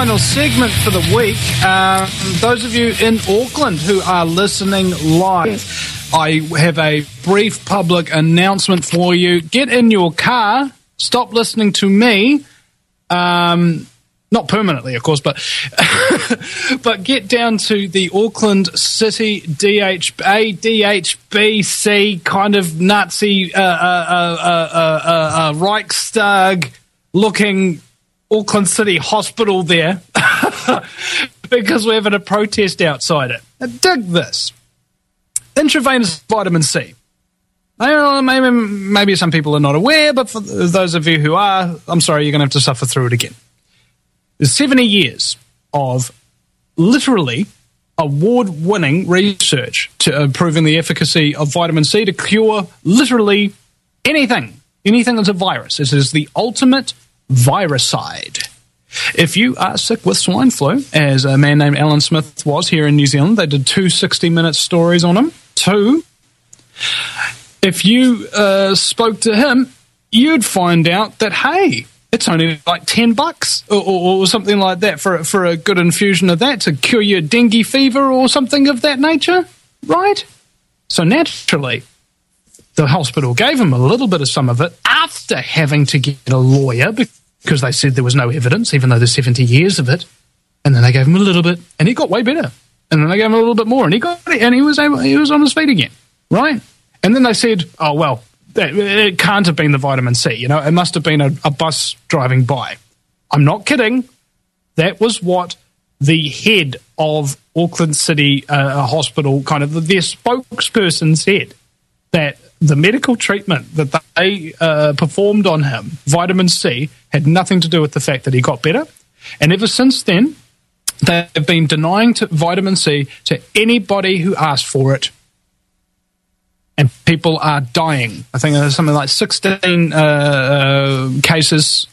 final segment for the week. Those of you in Auckland who are listening live, I have a brief public announcement for you. Get in your car, stop listening to me, not permanently, of course, but but get down to the Auckland City DHBC kind of Nazi Reichstag-looking Auckland City Hospital there because we're having a protest outside it. Now, dig this. Intravenous vitamin C. Maybe some people are not aware, but for those of you who are, I'm sorry, you're going to have to suffer through it again. There's 70 years of literally award-winning research to proving the efficacy of vitamin C to cure literally anything that's a virus. This is the ultimate viricide. If you are sick with swine flu, as a man named Alan Smith was here in New Zealand, they did 2 60-minute stories on him. 2. If you spoke to him, you'd find out that, hey, it's only like $10 or something like that for a good infusion of that to cure your dengue fever or something of that nature, right? So naturally, the hospital gave him a little bit of some of it after having to get a lawyer because they said there was no evidence, even though there's 70 years of it. And then they gave him a little bit, and he got way better. And then they gave him a little bit more, and he got it, and he was on his feet again, right? And then they said, oh, well, it can't have been the vitamin C. You know, it must have been a bus driving by. I'm not kidding. That was what the head of Auckland City Hospital, kind of their spokesperson, said, that the medical treatment that they performed on him, vitamin C, had nothing to do with the fact that he got better. And ever since then, they have been denying vitamin C to anybody who asked for it. And people are dying. I think there's something like 16 cases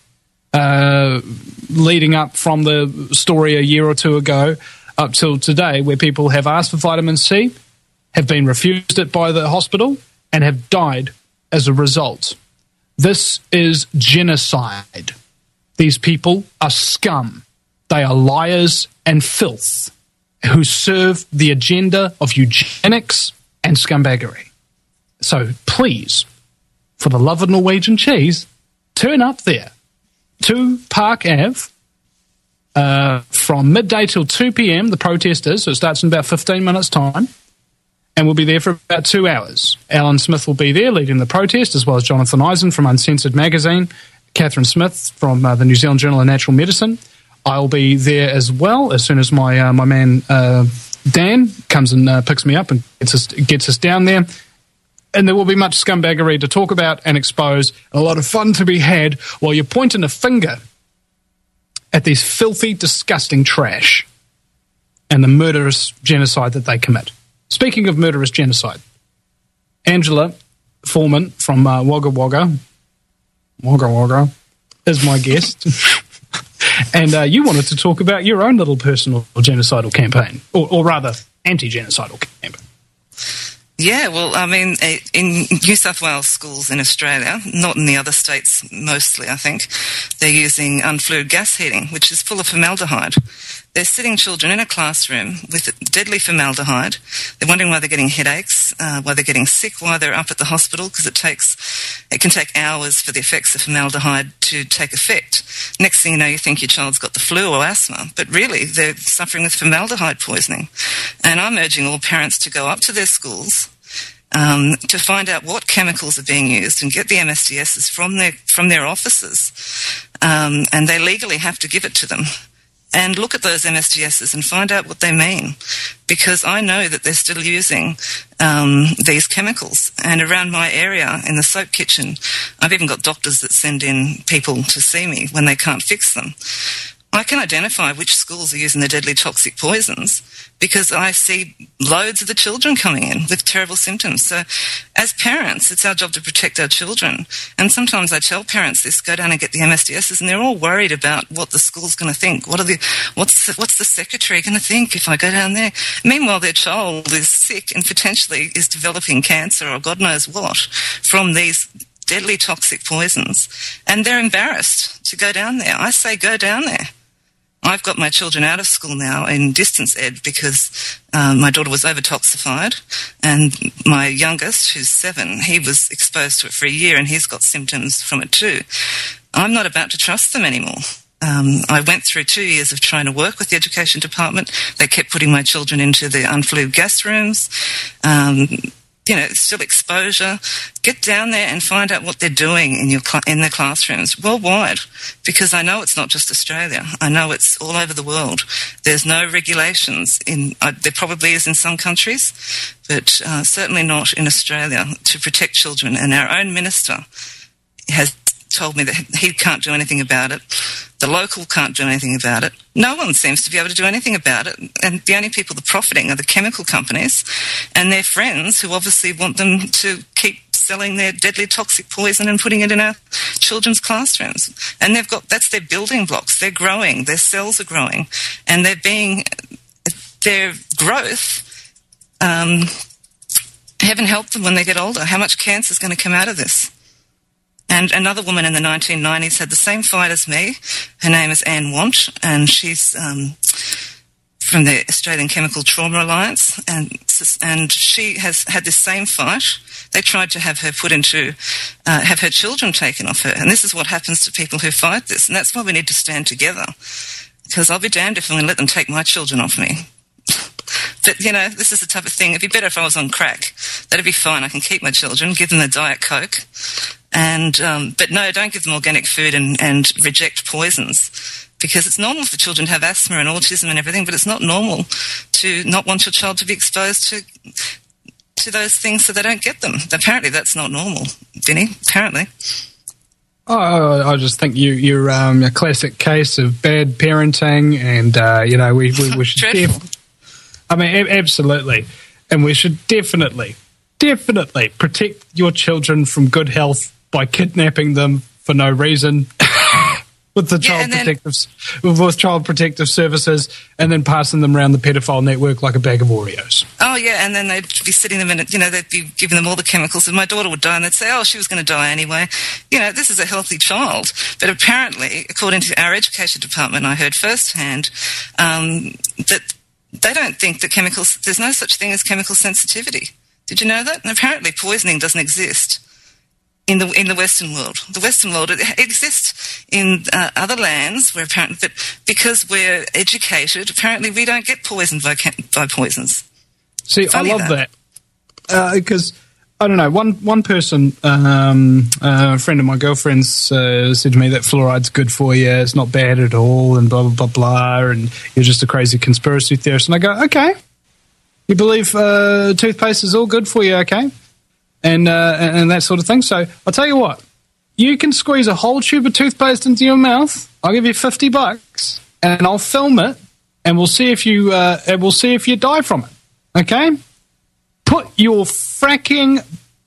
leading up from the story a year or two ago up till today where people have asked for vitamin C, have been refused it by the hospital, and have died as a result. This is genocide. These people are scum. They are liars and filth who serve the agenda of eugenics and scumbaggery. So please, for the love of Norwegian cheese, turn up there to Park Ave from midday till 2 p.m, the protest is, so it starts in about 15 minutes' time, and we'll be there for about 2 hours. Alan Smith will be there leading the protest, as well as Jonathan Eisen from Uncensored Magazine, Catherine Smith from the New Zealand Journal of Natural Medicine. I'll be there as well as soon as my man Dan comes and picks me up and gets us down there. And there will be much scumbaggery to talk about and expose, and a lot of fun to be had while you're pointing a finger at these filthy, disgusting trash and the murderous genocide that they commit. Speaking of murderous genocide, Angela Foreman from Wagga Wagga is my guest. And you wanted to talk about your own little personal genocidal campaign, or rather, anti-genocidal campaign. Yeah, well, I mean, in New South Wales schools in Australia, not in the other states mostly, I think, they're using unflued gas heating, which is full of formaldehyde. They're sitting children in a classroom with deadly formaldehyde. They're wondering why they're getting headaches, why they're getting sick, why they're up at the hospital, because it can take hours for the effects of formaldehyde to take effect. Next thing you know, you think your child's got the flu or asthma, but really they're suffering with formaldehyde poisoning. And I'm urging all parents to go up to their schools to find out what chemicals are being used and get the MSDSs from their offices. And they legally have to give it to them. And look at those MSDSs and find out what they mean. Because I know that they're still using these chemicals. And around my area, in the soap kitchen, I've even got doctors that send in people to see me when they can't fix them. I can identify which schools are using the deadly toxic poisons because I see loads of the children coming in with terrible symptoms. So as parents, it's our job to protect our children. And sometimes I tell parents this, go down and get the MSDSs, and they're all worried about what the school's going to think. What's the secretary going to think if I go down there? Meanwhile, their child is sick and potentially is developing cancer or God knows what from these deadly toxic poisons. And they're embarrassed to go down there. I say go down there. I've got my children out of school now in distance ed because my daughter was over-toxified, and my youngest, who's 7, he was exposed to it for a year and he's got symptoms from it too. I'm not about to trust them anymore. I went through 2 years of trying to work with the education department. They kept putting my children into the unflued gas rooms. Still exposure. Get down there and find out what they're doing in their classrooms worldwide, because I know it's not just Australia. I know it's all over the world. There's no regulations there probably is in some countries, but certainly not in Australia to protect children. And our own minister has told me that he can't do anything about it. The local can't do anything about it. No one seems to be able to do anything about it. And the only people that are profiting are the chemical companies and their friends, who obviously want them to keep selling their deadly toxic poison and putting it in our children's classrooms. And that's their building blocks. They're growing. Their cells are growing. And their growth, heaven help them when they get older. How much cancer is going to come out of this? And another woman in the 1990s had the same fight as me. Her name is Anne Want, and she's from the Australian Chemical Trauma Alliance, and she has had this same fight. They tried to have her have her children taken off her. And this is what happens to people who fight this. And that's why we need to stand together, because I'll be damned if I'm going to let them take my children off me. But, this is the type of thing. It'd be better if I was on crack. That'd be fine. I can keep my children, give them a Diet Coke. But no, don't give them organic food and reject poisons, because it's normal for children to have asthma and autism and everything, but it's not normal to not want your child to be exposed to those things so they don't get them. Apparently that's not normal, Vinny, apparently. Oh, I just think you're a classic case of bad parenting, and, we should absolutely. And we should definitely protect your children from good health by kidnapping them for no reason with the child protective services, and then passing them around the pedophile network like a bag of Oreos. Oh yeah, and then they'd be sitting them in it. They'd be giving them all the chemicals, and my daughter would die, and they'd say, "Oh, she was going to die anyway." This is a healthy child, but apparently, according to our education department, I heard firsthand that they don't think that chemicals. There's no such thing as chemical sensitivity. Did you know that? And apparently poisoning doesn't exist in the Western world. The Western world, it exists in other lands where apparently, but because we're educated, apparently we don't get poisoned by poisons. See, funny, I love that. Because, I don't know, one person, a friend of my girlfriend's said to me that fluoride's good for you, it's not bad at all, and blah, blah, blah, blah, and you're just a crazy conspiracy theorist. And I go, okay. You believe toothpaste is all good for you, okay? And that sort of thing. So I'll tell you what, you can squeeze a whole tube of toothpaste into your mouth. I'll give you $50, and I'll film it, and we'll see if you die from it. Okay? Put your fracking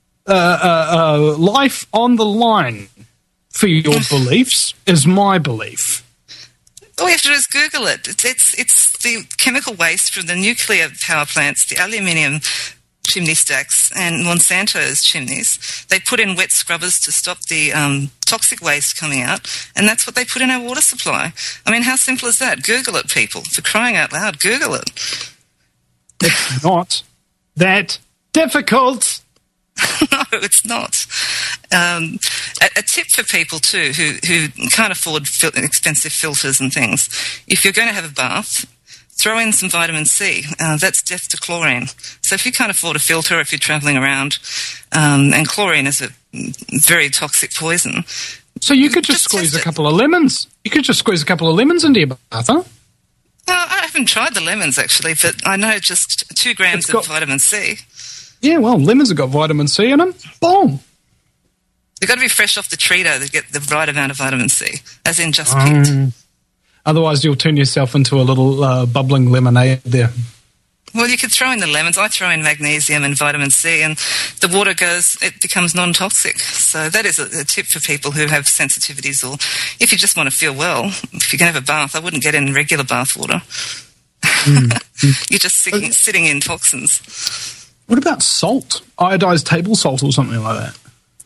life on the line for your beliefs. Is my belief. All you have to do is Google it. It's the chemical waste from the nuclear power plants, the aluminium chimney stacks, and Monsanto's chimneys. They put in wet scrubbers to stop the toxic waste coming out, and that's what they put in our water supply. I mean, how simple is that? Google it, people. For crying out loud, Google it. It's not that difficult. No, it's not. A tip for people too who can't afford expensive filters and things: if you're going to have a bath, throw in some vitamin C. That's death to chlorine. So if you can't afford a filter, if you're travelling around, and chlorine is a very toxic poison. So you could just squeeze a couple of lemons. You could just squeeze a couple of lemons into your bath, huh? I haven't tried the lemons actually, but I know just 2 grams of vitamin C. Yeah, well, lemons have got vitamin C in them. Boom. You've got to be fresh off the tree, though, to get the right amount of vitamin C, as in just picked. Otherwise, you'll turn yourself into a little bubbling lemonade there. Well, you could throw in the lemons. I throw in magnesium and vitamin C, and the water it becomes non-toxic. So that is a tip for people who have sensitivities, or if you just want to feel well, if you're going to have a bath, I wouldn't get in regular bath water. You're just sitting in toxins. What about salt? Iodized table salt or something like that?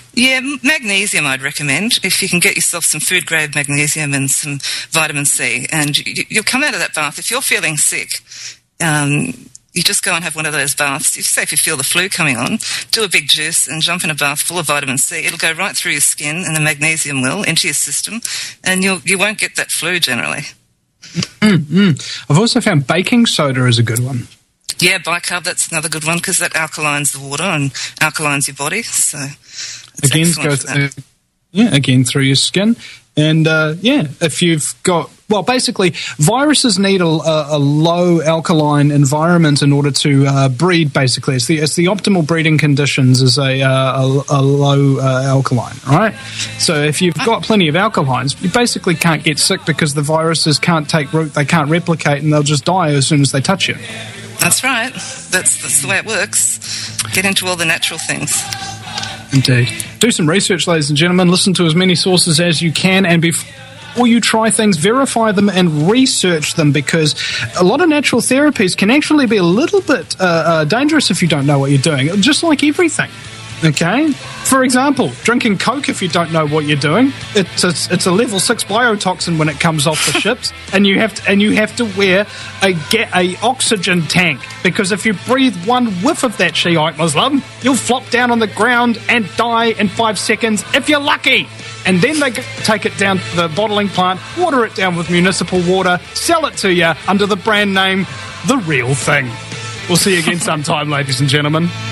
Yeah, magnesium I'd recommend. If you can get yourself some food-grade magnesium and some vitamin C, and you'll come out of that bath. If you're feeling sick, you just go and have one of those baths. Say if you feel the flu coming on, do a big juice and jump in a bath full of vitamin C. It'll go right through your skin, and the magnesium will into your system, and you won't get that flu generally. I've also found baking soda is a good one. Yeah, bicarb, that's another good one because that alkalines the water and alkalines your body. So again, again through your skin. And if you've got, basically, viruses need a low alkaline environment in order to breed. Basically, it's the optimal breeding conditions is a low alkaline, right? So if you've got plenty of alkalines, you basically can't get sick because the viruses can't take root, they can't replicate, and they'll just die as soon as they touch you. That's right. That's the way it works. Get into all the natural things. Indeed. Do some research, ladies and gentlemen. Listen to as many sources as you can, and before you try things, verify them and research them, because a lot of natural therapies can actually be a little bit dangerous if you don't know what you're doing, just like everything. Okay? For example, drinking Coke if you don't know what you're doing. It's a level 6 biotoxin when it comes off the ships, and you have to wear a oxygen tank, because if you breathe one whiff of that Shiite Muslim, you'll flop down on the ground and die in 5 seconds if you're lucky. And then they take it down to the bottling plant, water it down with municipal water, sell it to you under the brand name The Real Thing. We'll see you again sometime, ladies and gentlemen.